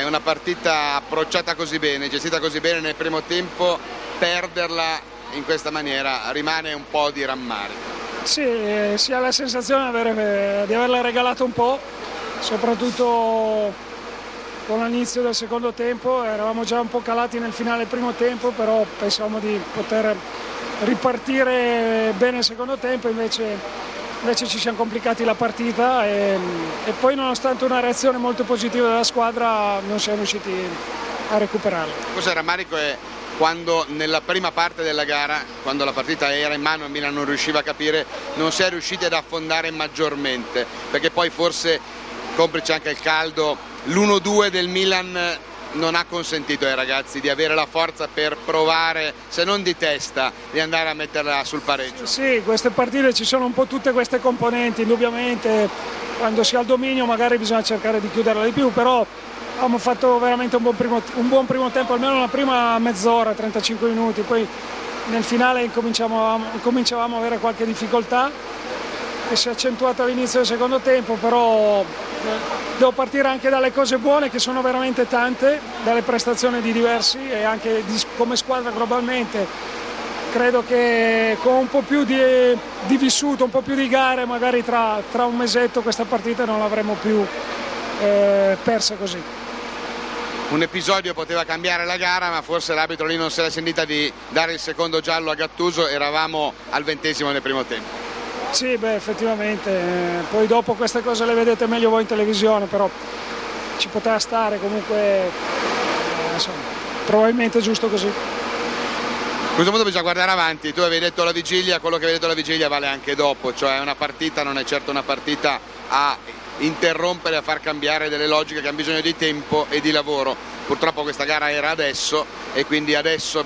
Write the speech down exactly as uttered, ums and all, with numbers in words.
è una partita approcciata così bene, gestita così bene nel primo tempo, perderla in questa maniera rimane un po' di rammarico. Sì, si ha la sensazione di, avere, di averla regalata un po', soprattutto con l'inizio del secondo tempo. Eravamo già un po' calati nel finale del primo tempo, però pensavamo di poter ripartire bene il secondo tempo, invece invece ci siamo complicati la partita e, e poi, nonostante una reazione molto positiva della squadra, non siamo riusciti a recuperarla. Forse il rammarico è quando nella prima parte della gara, quando la partita era in mano e Milan non riusciva a capire, non si è riusciti ad affondare maggiormente, perché poi forse, complice anche il caldo, l'uno due del Milan non ha consentito ai ragazzi di avere la forza per provare, se non di testa, di andare a metterla sul pareggio. Sì, queste partite ci sono un po' tutte queste componenti, indubbiamente quando si ha il dominio magari bisogna cercare di chiuderla di più, però abbiamo fatto veramente un buon primo, un buon primo tempo, almeno la prima mezz'ora, trentacinque minuti, poi nel finale incominciavamo, incominciavamo a avere qualche difficoltà che si è accentuata all'inizio del secondo tempo, però devo partire anche dalle cose buone, che sono veramente tante, dalle prestazioni di diversi e anche di, come squadra globalmente. Credo che con un po' più di, di vissuto, un po' più di gare, magari tra, tra un mesetto questa partita non l'avremmo più eh, persa così. Un episodio poteva cambiare la gara, ma forse l'arbitro lì non se l'è sentita di dare il secondo giallo a Gattuso. Eravamo al ventesimo nel primo tempo. Sì, beh, effettivamente, eh, poi dopo queste cose le vedete meglio voi in televisione, però ci poteva stare comunque, eh, insomma, probabilmente è giusto così. A questo punto bisogna guardare avanti. Tu avevi detto la vigilia, quello che avevi detto la vigilia vale anche dopo, cioè una partita non è certo una partita a interrompere, a far cambiare delle logiche che hanno bisogno di tempo e di lavoro. Purtroppo questa gara era adesso e quindi adesso